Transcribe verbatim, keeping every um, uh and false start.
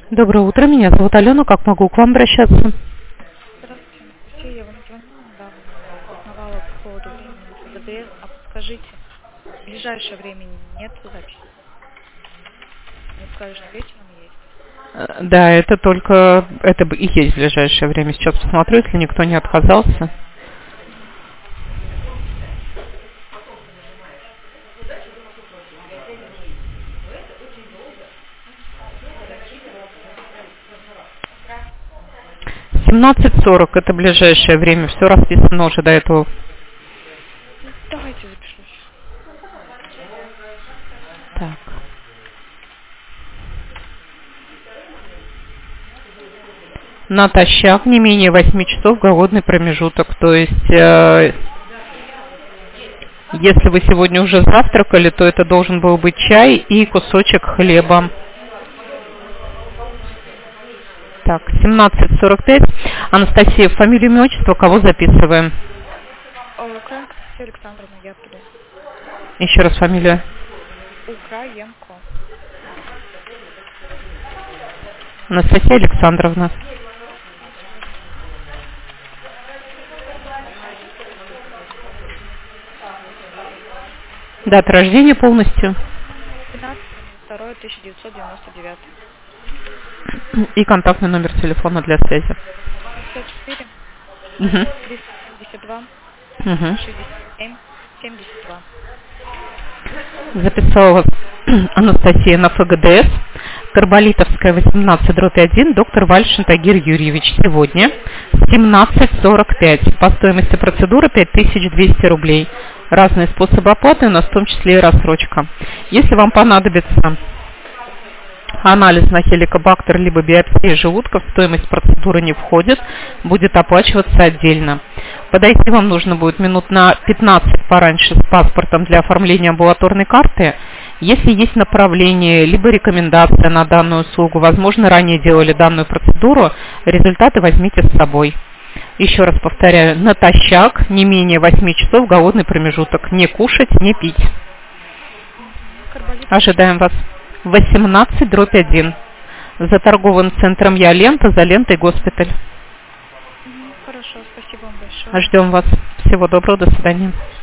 Доброе утро, меня зовут Алена, как могу к вам обращаться? Здравствуйте, Анастасия, я вам звоню недавно, узнавала по поводу времени на ФГДС, а подскажите, в ближайшее время нет записи? Мне сказали, что вечером есть. Э, Да, это только, это бы и есть в ближайшее время. Сейчас посмотрю, если никто не отказался. семнадцать сорок, это ближайшее время, все расписано уже до этого. Ну, давайте запишусь. Так. Натощак не менее восьми часов голодный промежуток. То есть, э, если вы сегодня уже завтракали, то это должен был быть чай и кусочек хлеба. Так, семнадцать сорок пять. Анастасия, фамилию, имя, отчество, кого записываем? О, Украинка Анастасия Александровна, я оттуда. Еще раз фамилия. Украинко. Анастасия Александровна. Дата рождения полностью. двенадцатое второе тысяча девятьсот девяносто девятое. И контактный номер телефона для связи. пятьдесят четыре, Угу. триста семьдесят два, Угу. шестьдесят семь, семьдесят два. Записала вас Анастасия на ФГДС. Карболитовская, восемнадцать дробь один, доктор Вальшин Тагир Юрьевич. Сегодня семнадцать сорок пять. По стоимости процедуры пять тысяч двести рублей. Разные способы оплаты, у нас в том числе и рассрочка. Если вам понадобится анализ на хеликобактер либо биопсия желудка, в стоимость процедуры не входит, будет оплачиваться отдельно. Подойти вам нужно будет минут на пятнадцать пораньше с паспортом для оформления амбулаторной карты. Если есть направление, либо рекомендация на данную услугу, возможно, ранее делали данную процедуру, результаты возьмите с собой. Еще раз повторяю, натощак не менее восьми часов голодный промежуток. Не кушать, не пить. Карболит. Ожидаем вас. восемнадцать дробь один. За торговым центром Я Лента, за лентой госпиталь. Мгм, Хорошо, спасибо вам большое. Ждем вас. Всего доброго, до свидания.